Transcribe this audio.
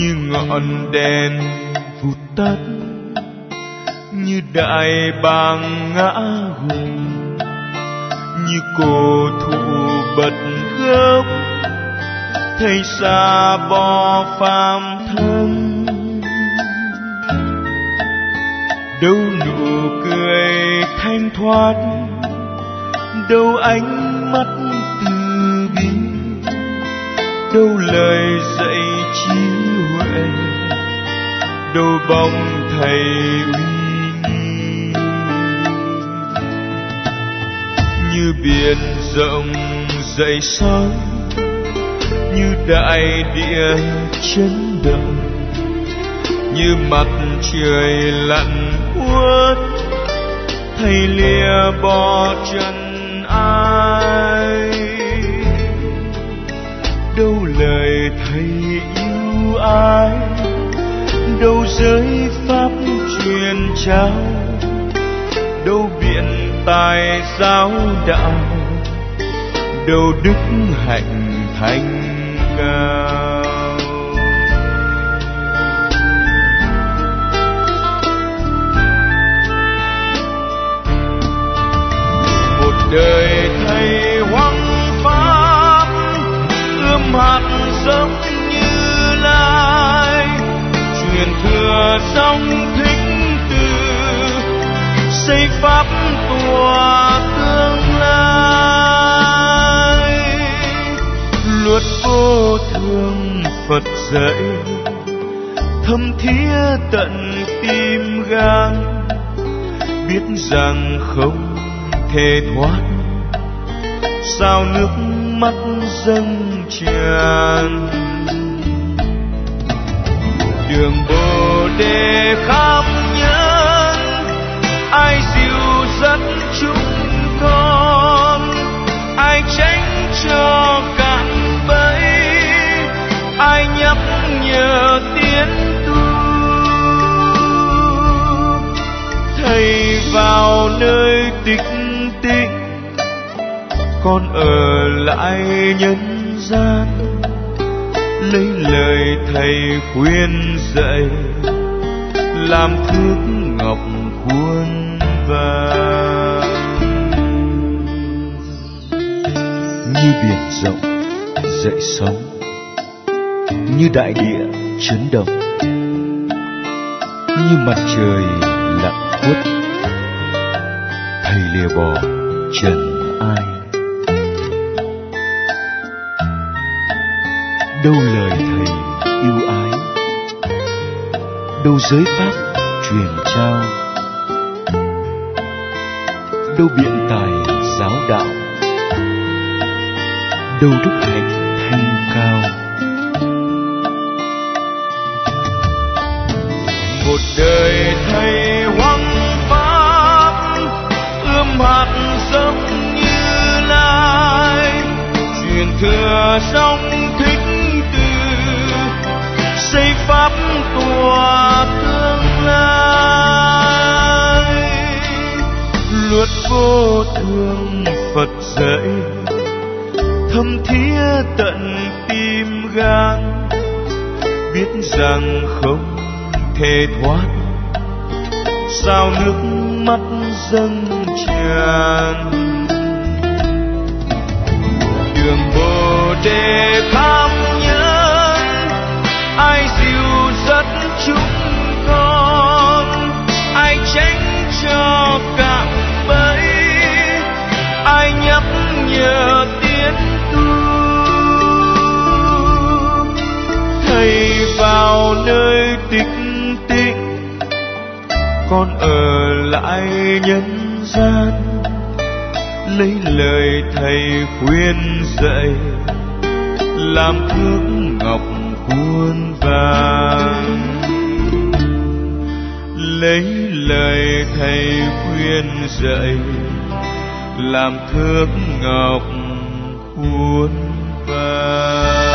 như ngọn đèn vụt tắt, như đại bàng ngã gục, như cổ thụ bật gốc, thấy xa bỏ phàm thân. Đâu nụ cười thanh thoát, đâu ánh mắt từ bi, đâu lời dạy trí huệ, đâu bóng thầy uy nghi. Như biển rộng dậy sóng, như đại địa chấn động, như mặt trời lặn khuất, thầy lìa bỏ trần ai. Đâu lời thầy yêu ai, đâu giới pháp truyền trao, đâu biện tài giáo đạo, đâu đức hạnh thanh cao. Một đời thầy hoằng pháp, ươm hạt giống Như Lai, truyền thừa dòng thính từ, xây pháp tùa tương lai. Luật vô thường Phật dạy, thâm thía tận tim gan, biết rằng không thể thoát, sao nước mắt dâng tràn. Đường Bồ Đề khắp nhân, ai dìu dắt chúng con, ai tránh cho cạn bẫy, ai nhắc nhở tiến tu. Thầy vào nơi tịch tịnh, con ở lại nhân gian, lấy lời thầy khuyên dạy, làm thước ngọc khuôn vàng. Như biển rộng dậy sóng, như đại địa chấn động, như mặt trời lặn khuất, thầy lìa bỏ trần ai. Đâu lời thầy yêu ái, đâu giới pháp truyền trao, đâu biện tài giáo đạo, đâu đức hạnh thanh cao. Một đời thầy hoằng pháp, ươm hạt giống Như Lai, truyền thừa dòng thích từ, xây pháp tùa tương lai. Luật vô thường Phật dạy, thâm thía tận tim gan, biết rằng không thể thoát, sao nước mắt dâng tràn. Đường Bồ Đề khắp nhân, ai dìu dắt chúng con, ai tránh cho cạm bẫy, ai nhắc nhở tiến tu. Thầy vào nơi tịch tịnh, con ở lại nhân gian, lấy lời thầy khuyên dạy, làm thước ngọc khuôn vàng. Lấy lời thầy khuyên dạy, làm thước ngọc khuôn vàng.